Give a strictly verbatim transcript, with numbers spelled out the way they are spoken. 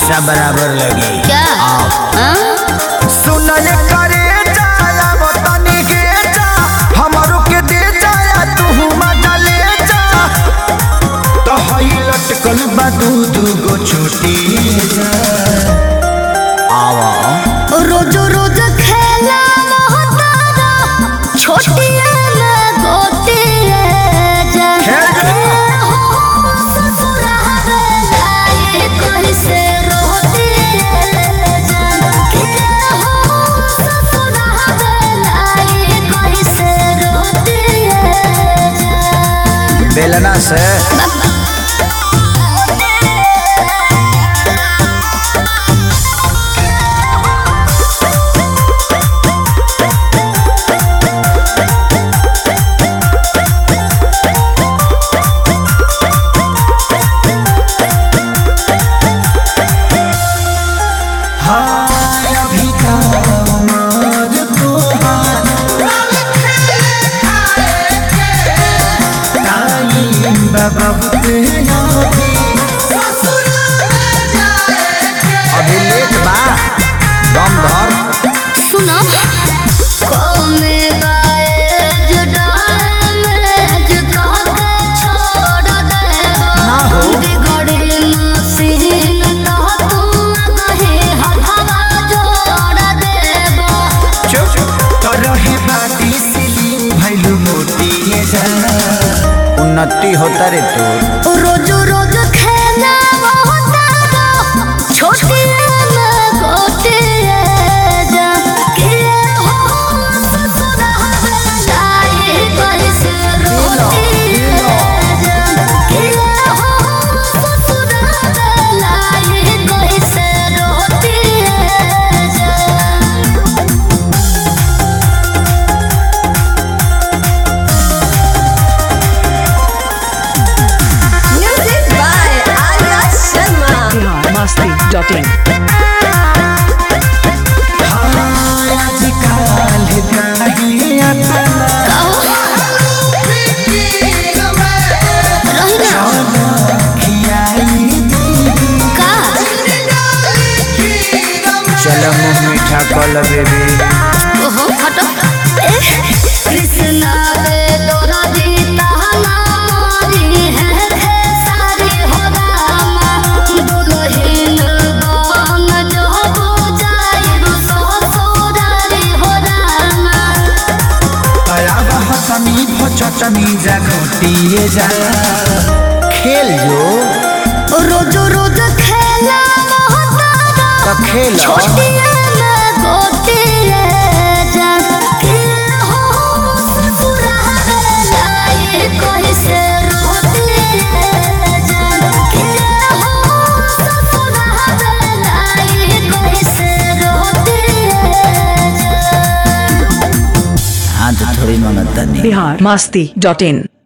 पैसा बराबर लगे क्या सुन करे जाया तनी के जा हमरो के दे जाया तू मजा ले जा तो हई लटकल बा दू दू गो छोटी जा आवा रोज रोज खेला मोहतारा छोटी गोटी जा बेलना से अभी लेट बा दम धर सुनो ना हो उन्नति होता रे तो रोज रोज खेला छोटी गोटी जा के हो ससुरा लाई कैसे रोटी जा के हो ससुरा लाई कैसे रोटी जा masti dot in चलो मुँह मीठा कल बेबी ओहो हटो कृष्णा रे तोरा दीता नारी है रे सारी हो रामा दुलहिन बन जो बुझाई सो सोदारी हो रामा आया बहतनी भचटनी जा घोटिए जा खेल जो रोज रोज खेला तो खेल छोटी गोटी जा के हो ससुरा लाई कैसे रोटी जा के हो ससुरा लाई कैसे रोटी जा हाँ तो थोड़ी ममता नहीं bihar masti dot in